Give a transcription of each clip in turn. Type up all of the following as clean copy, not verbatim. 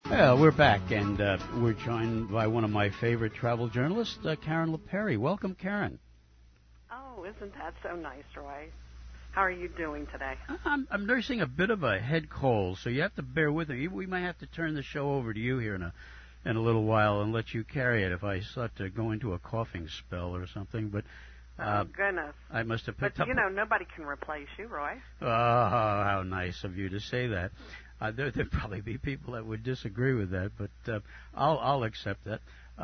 Well, we're back, and we're joined by one of my favorite travel journalists, Karen LaPerry. Welcome, Karen. Oh, isn't that so nice, Roy? How are you doing today? I'm nursing a bit of a head cold, so you have to bear with me. We might have to turn the show over to you here in a little while and let you carry it if I start to go into a coughing spell or something. But oh, goodness. I must have picked up. But, nobody can replace you, Roy. Oh, how nice of you to say that. There'd probably be people that would disagree with that, but I'll accept that.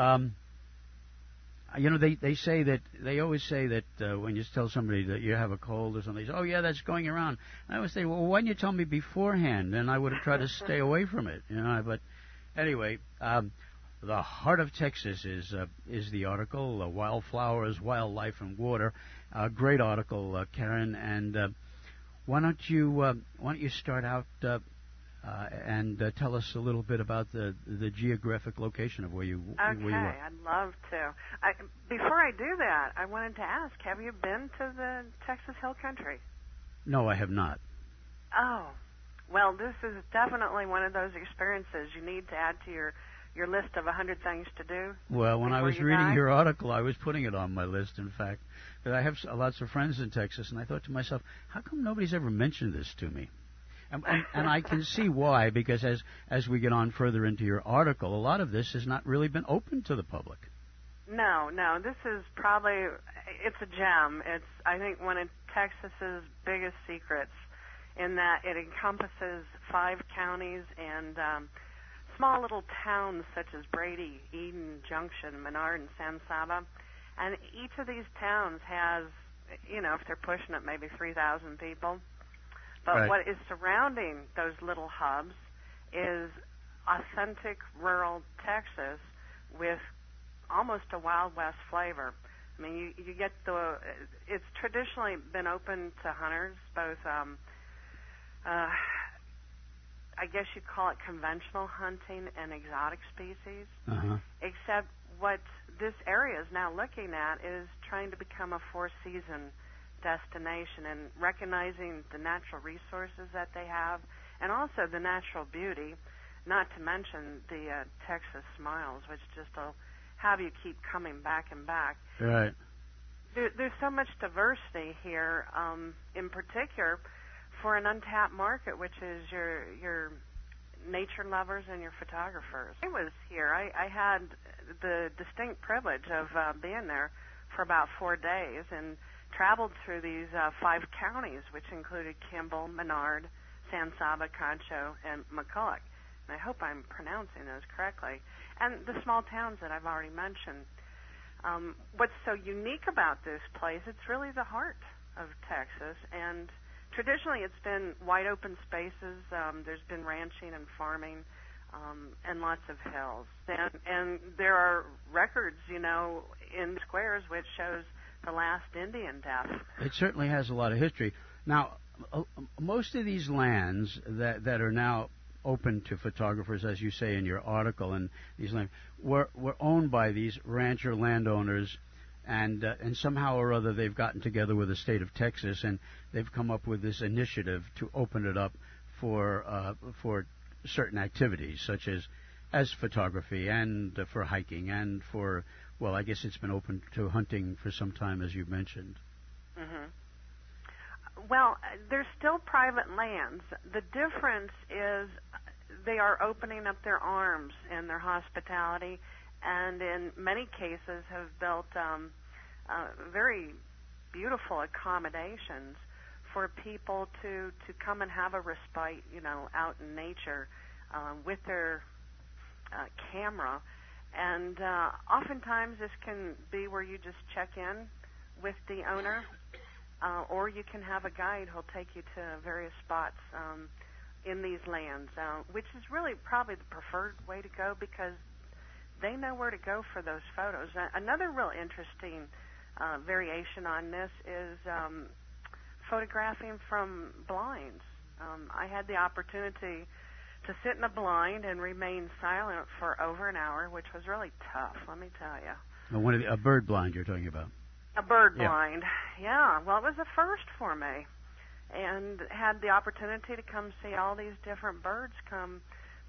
They always say that when you tell somebody that you have a cold or something, they say, oh yeah, that's going around. And I always say, well, why didn't you tell me beforehand? Then I would have tried to stay away from it, But anyway, the heart of Texas is the article, Wildflowers, Wildlife, and Water. Great article, Karen. And why don't you start out and tell us a little bit about the geographic location of where you were. Okay, I'd love to. Before I do that, I wanted to ask, have you been to the Texas Hill Country? No, I have not. Oh, well, this is definitely one of those experiences you need to add to your list of 100 things to do. Well, when I was reading your article, I was putting it on my list, in fact. Because I have lots of friends in Texas, and I thought to myself, how come nobody's ever mentioned this to me? And I can see why, because as we get on further into your article, a lot of this has not really been open to the public. No, this is probably, it's a gem. It's, I think, one of Texas's biggest secrets in that it encompasses 5 counties and small little towns such as Brady, Eden, Junction, Menard, and San Saba. And each of these towns has, if they're pushing it, maybe 3,000 people. But right. What is surrounding those little hubs is authentic rural Texas with almost a Wild West flavor. I mean, you get it's traditionally been open to hunters, both, I guess you'd call it conventional hunting and exotic species. Uh-huh. Except what this area is now looking at is trying to become a four-season destination and recognizing the natural resources that they have and also the natural beauty, not to mention the Texas smiles, which just will have you keep coming back and back. Right. There's so much diversity here, in particular for an untapped market, which is your nature lovers and your photographers. I was here. I had the distinct privilege of being there for about 4 days and traveled through these 5 counties, which included Kimball, Menard, San Saba, Concho, and McCulloch. And I hope I'm pronouncing those correctly. And the small towns that I've already mentioned. What's so unique about this place, it's really the heart of Texas. And traditionally it's been wide open spaces. There's been ranching and farming and lots of hills. And there are records, in squares which shows the last Indian death. It certainly has a lot of history. Now, most of these lands that are now open to photographers, as you say in your article, and these lands were owned by these rancher landowners, and somehow or other they've gotten together with the state of Texas, and they've come up with this initiative to open it up for certain activities, such as photography and for hiking and for, well, I guess it's been open to hunting for some time, as you mentioned. Mm-hmm. Well, there's still private lands. The difference is they are opening up their arms in their hospitality, and in many cases have built very beautiful accommodations for people to come and have a respite, out in nature with their camera. And oftentimes this can be where you just check in with the owner, or you can have a guide who'll take you to various spots in these lands, which is really probably the preferred way to go because they know where to go for those photos. Another real interesting variation on this is photographing from blinds. I had the opportunity to sit in a blind and remain silent for over an hour, which was really tough, let me tell you. A bird blind you're talking about. A bird blind, yeah. Well, it was a first for me, and had the opportunity to come see all these different birds come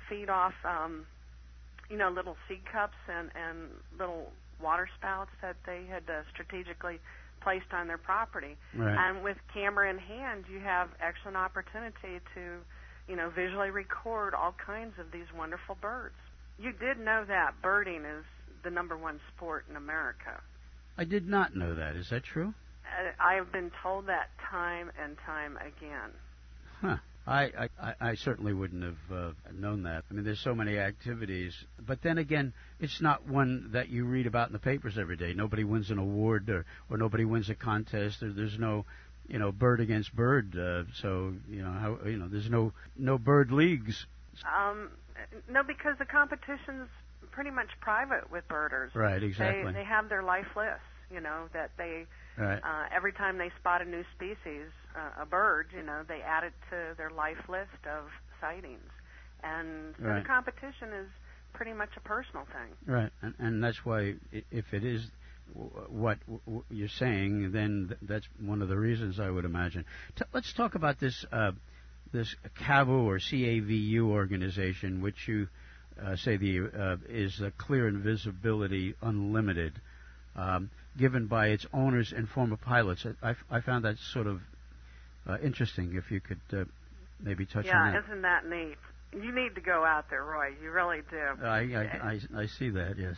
feed off, little seed cups and little water spouts that they had strategically placed on their property. Right. And with camera in hand, you have excellent opportunity to, visually record all kinds of these wonderful birds. You did know that birding is the number one sport in America. I did not know that. Is that true? I have been told that time and time again. Huh. I certainly wouldn't have known that. I mean, there's so many activities. But then again, it's not one that you read about in the papers every day. Nobody wins an award or nobody wins a contest. There's no, bird against bird. There's no bird leagues. No, because the competition's pretty much private with birders. Right, exactly. They have their life lists, that they... Right. Every time they spot a new species, a bird, they add it to their life list of sightings. And so right. The competition is pretty much a personal thing. Right, and that's why if it is what you're saying, then that's one of the reasons I would imagine. Let's talk about this CAVU or CAVU organization, which you say is Clear and Visibility Unlimited. Given by its owners and former pilots. I found that sort of interesting, if you could maybe touch on that. Yeah, isn't that neat? You need to go out there, Roy. You really do. I see that, yes.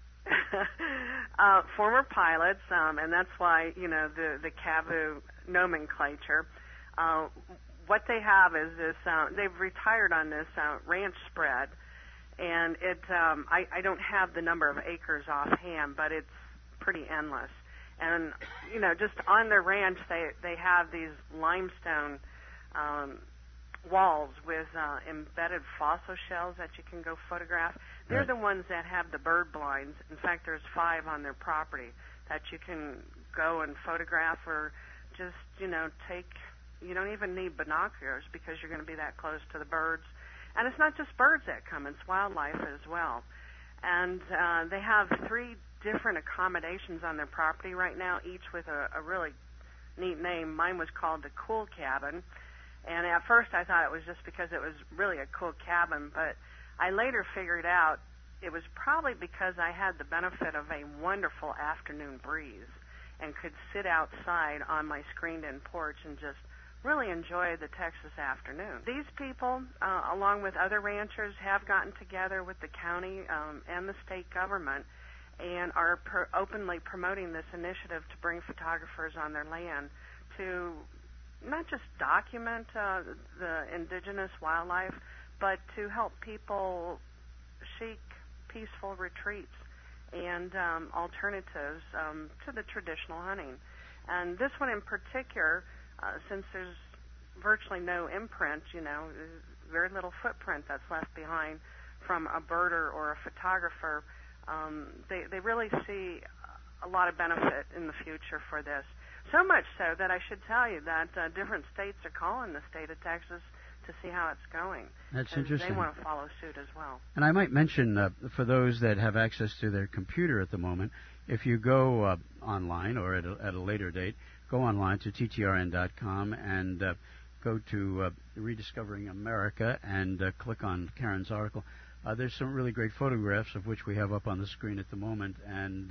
Former pilots, and that's why, the CAVU nomenclature, what they have is this, they've retired on this ranch spread, and I don't have the number of acres offhand, but it's pretty endless. And just on their ranch they have these limestone walls with embedded fossil shells that you can go photograph. They're right. The ones that have the bird blinds. In fact, there's 5 on their property that you can go and photograph, or just take. You don't even need binoculars because you're going to be that close to the birds. And it's not just birds that come, it's wildlife as well. And they have 3 different accommodations on their property right now, each with a really neat name. Mine was called the Cool Cabin, and at first I thought it was just because it was really a cool cabin, but I later figured out it was probably because I had the benefit of a wonderful afternoon breeze and could sit outside on my screened-in porch and just really enjoy the Texas afternoon. These people, along with other ranchers, have gotten together with the county and the state government and are openly promoting this initiative to bring photographers on their land to not just document the indigenous wildlife, but to help people seek peaceful retreats and alternatives to the traditional hunting. And this one in particular, since there's virtually no imprint, very little footprint that's left behind from a birder or a photographer, they really see a lot of benefit in the future for this. So much so that I should tell you that different states are calling the state of Texas to see how it's going. That's interesting. They want to follow suit as well. And I might mention, for those that have access to their computer at the moment, if you go online or at a later date, go online to ttrn.com and go to Rediscovering America and click on Karen's article. There's some really great photographs of which we have up on the screen at the moment, and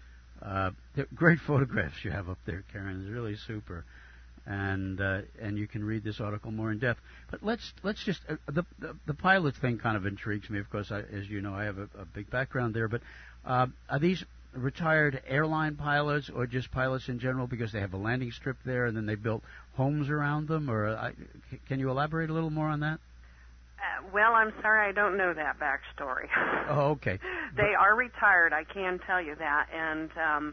they're great photographs you have up there, Karen. It's really super, and you can read this article more in depth. But let's just the pilot thing kind of intrigues me. Of course, as you know, I have a big background there. But are these retired airline pilots or just pilots in general because they have a landing strip there and then they built homes around them? Or can you elaborate a little more on that? Well, I'm sorry, I don't know that backstory. Oh, okay. They are retired, I can tell you that, and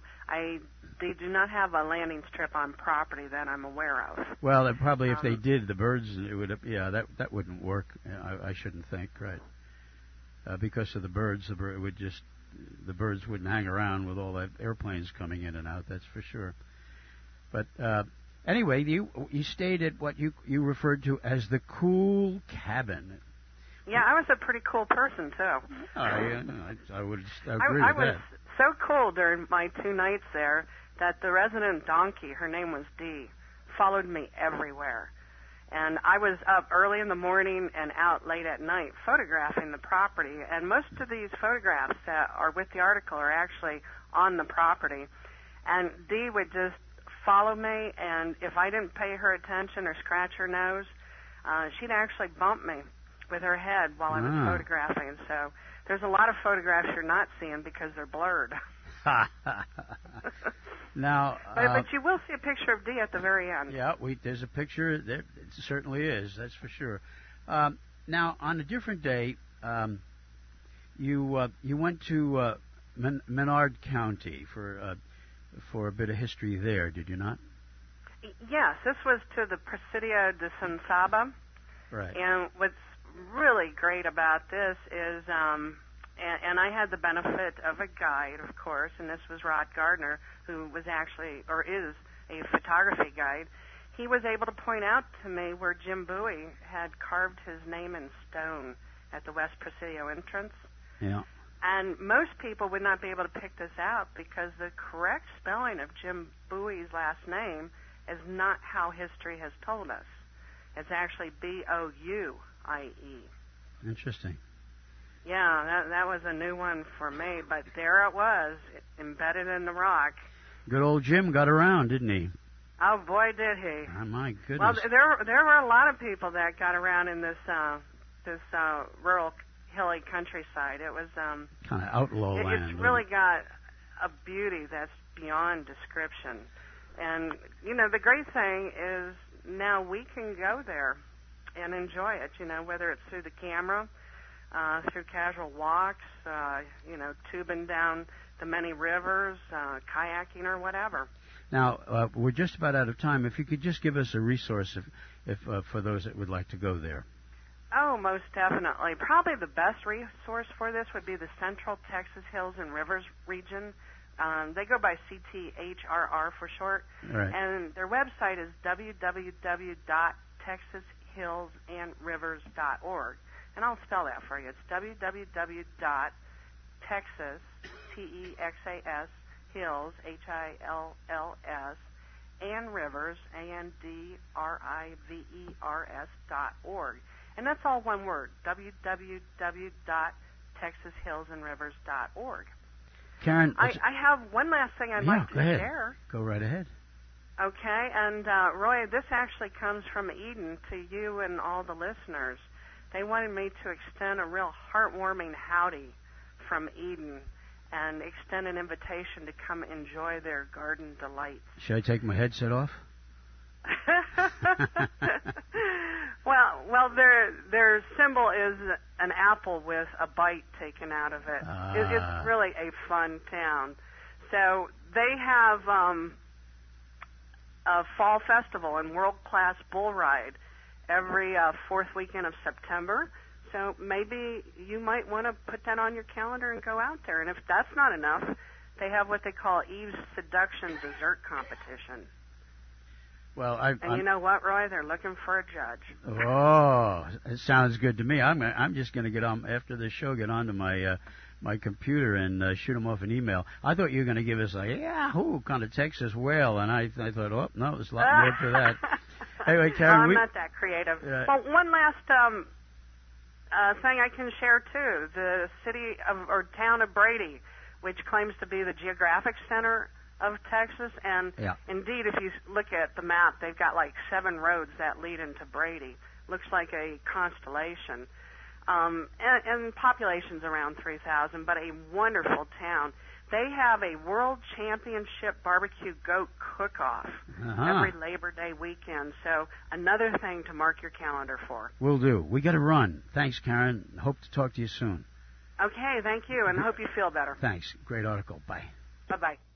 they do not have a landing strip on property that I'm aware of. Well, probably if they did, the birds, it would, that wouldn't work. I shouldn't think, right? Because of the birds, the birds wouldn't hang around with all that airplanes coming in and out. That's for sure. But anyway, you stayed at what you referred to as the Cool Cabin. Yeah, I was a pretty cool person too. I would agree with I that. was so cool during my 2 nights there that the resident donkey, her name was Dee, followed me everywhere. And I was up early in the morning and out late at night photographing the property. And most of these photographs that are with the article are actually on the property. And Dee would just follow me, and if I didn't pay her attention or scratch her nose, she'd actually bump me with her head while I was photographing. So there's a lot of photographs you're not seeing because they're blurred. Now, but you will see a picture of Dee at the very end. Yeah, there's a picture. There, it certainly is. That's for sure. Now, on a different day, you went to Menard County for a bit of history there, did you not? Yes, this was to the Presidio de San Saba. Right. And what's really great about this is, and I had the benefit of a guide, of course, and this was Rod Gardner, who was actually, or is, a photography guide. He was able to point out to me where Jim Bowie had carved his name in stone at the West Presidio entrance. Yeah. And most people would not be able to pick this out because the correct spelling of Jim Bowie's last name is not how history has told us. It's actually B-O-U-I-E. Interesting. Yeah, that was a new one for me, but there it was, embedded in the rock. Good old Jim got around, didn't he? Oh, boy, did he. Oh, my goodness. Well, there were a lot of people that got around in this rural hilly countryside. It was kind of outlaw land. It's really got a beauty that's beyond description. And, you know, the great thing is now we can go there and enjoy it, you know, whether it's through the camera, through casual walks, you know, tubing down the many rivers, kayaking or whatever. Now, we're just about out of time. If you could just give us a resource if for those that would like to go there. Oh, most definitely. Probably the best resource for this would be the Central Texas Hills and Rivers region. They go by CTHRR for short. Right. And their website is www.texashillsandrivers.org. And I'll spell that for you. It's www.texas, T-E-X-A-S, hills, H-I-L-L-S, and rivers, A-N-D-R-I-V-E-R-S.org. And that's all one word, www.texashillsandrivers.org. Karen, I have one last thing I'd like to share. Go right ahead. Okay, and Roy, this actually comes from Eden to you and all the listeners. They wanted me to extend a real heartwarming howdy from Eden and extend an invitation to come enjoy their garden delights. Should I take my headset off? Well, their symbol is an apple with a bite taken out of it. It's really a fun town. So they have a fall festival and world-class bull ride every fourth weekend of September. So maybe you might want to put that on your calendar and go out there. And if that's not enough, they have what they call Eve's Seduction Dessert Competition. Well, you know what, Roy? They're looking for a judge. Oh, it sounds good to me. I'm just going to get on after the show. Get onto my my computer and shoot them off an email. I thought you were going to give us a Yahoo kind of Texas whale, and I thought, oh no, there's a lot more to that. Anyway, Karen, I'm not that creative. Well, one last thing I can share too: the city or town of Brady, which claims to be the geographic center of Texas, and indeed, if you look at the map, they've got like 7 roads that lead into Brady. Looks like a constellation, and population's around 3,000, but a wonderful town. They have a World Championship barbecue goat cook-off every Labor Day weekend, so another thing to mark your calendar for. Will do. We got to run. Thanks, Karen. Hope to talk to you soon. Okay, thank you, and hope you feel better. Thanks. Great article. Bye. Bye-bye.